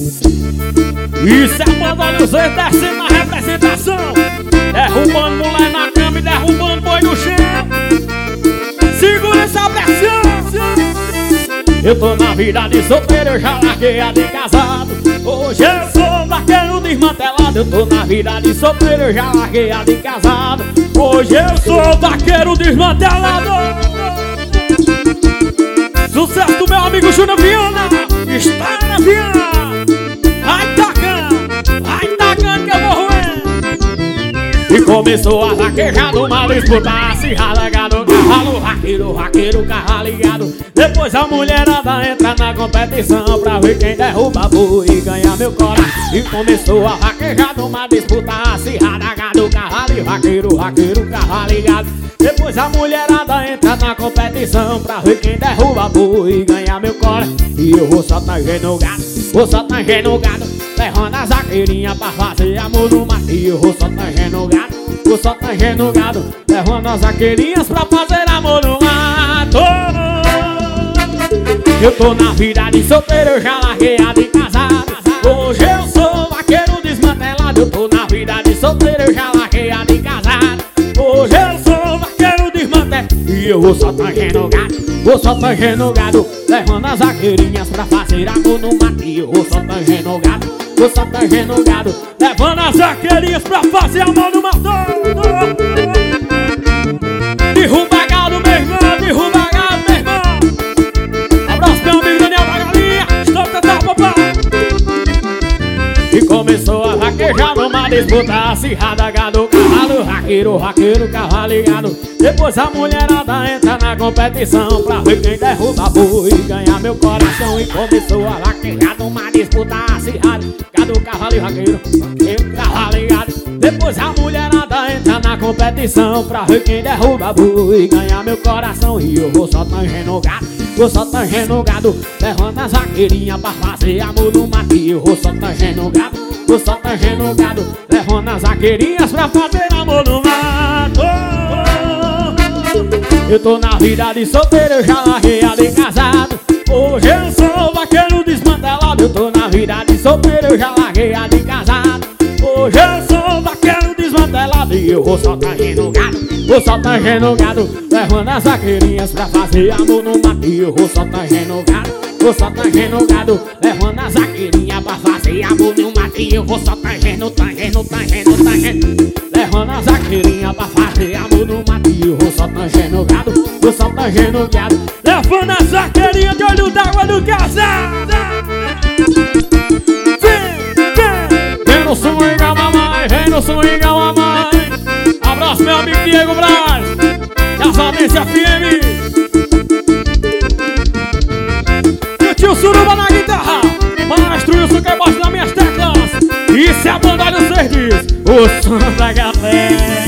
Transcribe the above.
Isso é banda Olhos Verdes descendo na representação, derrubando mulher na cama e derrubando boi no chão. Segura essa pressão. Eu tô na vida de solteiro, eu já larguei a de casado. Hoje eu sou vaqueiro desmantelado. Eu tô na vida de solteiro, eu já larguei a de casado. Hoje eu sou vaqueiro desmantelado. Sucesso do meu amigo Júnior Viana. Está na Viana. Vai tacando que eu vou roer. E começou a vaquejar numa disputa acirrada. Gado, cavalo, vaqueiro, carro ligado. Depois a mulherada entra na competição pra ver quem derruba boi e ganha meu coração. E começou a vaquejar numa disputa acirrada. Gado, cavalo, vaqueiro, carro ligado. Depois a mulherada entra na competição pra ver quem derruba boi e ganha meu coração. E eu vou só tangendo o gado, vou só tangendo o gado, levando as vaqueirinhas pra fazer amor no mato. E eu vou só tangendo o gado, vou só tangendo o gado, levando as vaqueirinhas pra fazer amor no mato. Eu tô na vida de solteiro, eu já larguei a de casado. Hoje eu sou vaqueiro desmantelado. Eu tô na vida de solteiro, eu já larguei a de casado. Hoje eu sou vaqueiro desmantelado. E eu vou só tangendo o gado, vou só tangendo o gado, levando as vaqueirinhas pra fazer amor no mato. E eu vou só tangendo o gado, vou só tangendo o gado, levando as vaqueirinhas pra fazer amor no mato. Derruba gado, meu irmão, derruba gado, meu irmão. Abraço meu amigo Daniel da Galinha, estou cantando papai. E começou a vaquejar numa disputa acirrada. Gado, cavalo, vaqueiro, carro ligado. Depois a mulherada entra na competição pra ver quem derruba boi e ganha meu coração. E começou a vaquejar numa disputa acirrada. Gado, cavalo, vaqueiro, carro ligado. Depois a mulherada entra na competição pra ver quem derruba boi e ganha meu coração. E eu vou só tangendo o gado, vou só tangendo o gado, levando as vaqueirinhas pra fazer amor no mato. E eu vou só tangendo o gado, vou só tangendo o gado, levando as vaqueirinhas pra fazer amor no mato. Eu tô na vida de solteiro, eu já larguei a de casado. Hoje eu sou vaqueiro desmantelado. Eu tô na vida de solteiro, eu já larguei a de casado. Hoje eu sou vaqueiro desmantelado. E eu vou só tangendo o gado, vou só tangendo o gado, levando as vaqueirinhas pra fazer amor no mato. E eu vou só tangendo o gado, vou só tangendo o gado, levando as vaqueirinhas pra fazer amor no mato. E eu vou só tangendo, levando as vaqueirinhas pra fazer amor no mato. E eu vou só tangendo o gado, vou só tangendo o gado, levando as vaqueirinhas de olho d'água do casal. Vem no swing a mamãe, vem no swing a mamãe. Abraço meu amigo Diego Braz, Casadense FM. E o tio Suruba na guitarra, Maestro Wilson que bosta nas minhas teclas. Isso é a banda Olhos Verdes, o som da galera.